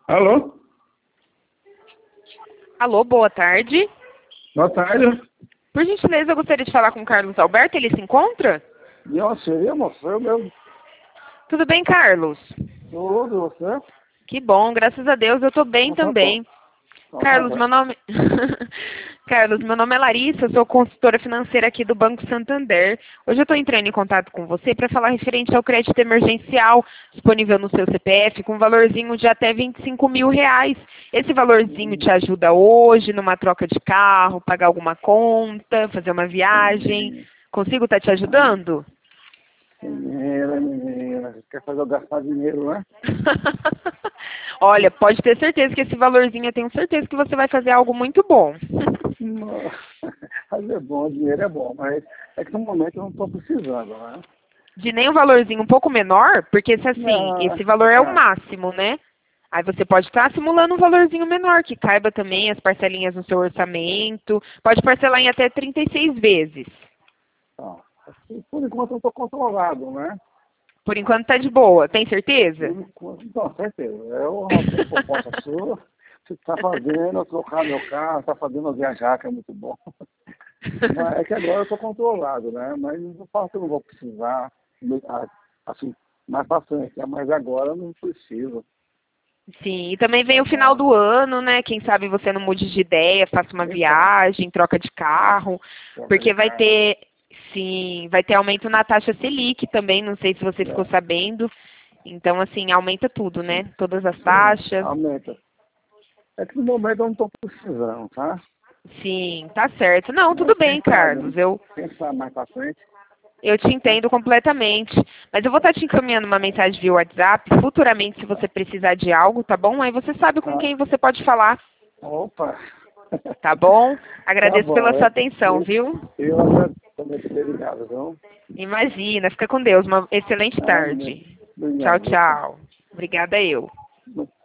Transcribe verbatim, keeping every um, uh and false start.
Alô? Alô, boa tarde. Boa tarde. Por gentileza, eu gostaria de falar com o Carlos Alberto. Ele se encontra? Eu seria, moço, eu mesmo. Tudo bem, Carlos? Tudo, você? Que bom, graças a Deus. Eu tô bem Então tá bom. também. Então tá Carlos, bom. meu nome... Carlos, meu nome é Larissa, eu sou consultora financeira aqui do Banco Santander. Hoje eu estou entrando em contato com você para falar referente ao crédito emergencial disponível no seu C P F com um valorzinho de até vinte e cinco mil reais. Esse valorzinho te ajuda hoje numa troca de carro, pagar alguma conta, fazer uma viagem. Consigo estar te ajudando? Menina, menina, quer fazer eu gastar dinheiro, né? Olha, pode ter certeza que esse valorzinho, eu tenho certeza que você vai fazer algo muito bom. Não. Mas é bom, dinheiro é bom, mas é que no momento eu não estou precisando, né? De nem um valorzinho um pouco menor, porque se assim, Não, esse valor é o ah, máximo, né? Aí você pode estar simulando um valorzinho menor, que caiba também as parcelinhas no seu orçamento. Pode parcelar em até trinta e seis vezes. tá. Assim, por enquanto eu estou controlado, né? Por enquanto tá de boa, tem certeza? Por enquanto, não, certeza. Eu uma proposta sua, você está fazendo eu trocar meu carro, está fazendo eu viajar, que é muito bom. Mas é que agora eu estou controlado, né? Mas não falo que eu não vou precisar, assim, mais pra frente, né? Mas agora eu não preciso. Sim, e também vem o final Tá? do ano, né? Quem sabe você não mude de ideia, faça uma Então, viagem, troca de carro, troca de porque vai carro. ter, sim, vai ter aumento na taxa Selic também, não sei se você ficou É, sabendo. Então, assim, aumenta tudo, né? sim, Todas as sim, taxas. aumenta. É que no momento eu não estou precisando, tá? Sim, tá certo. Não, tudo Mas bem, quem sabe, Carlos. Eu, quem sabe mais pra frente, eu te né? entendo completamente. Mas eu vou estar te encaminhando uma mensagem via WhatsApp. Futuramente, se você precisar de algo, tá bom? Aí você sabe com Ah, quem você pode falar, opa! tá bom? Tá Agradeço pela bom, sua eu, atenção, eu, viu? eu agradeço também por ter ligado, viu? Imagina, fica com Deus. Uma excelente Amém. tarde. Tchau, Obrigado, você. tchau. Obrigada eu.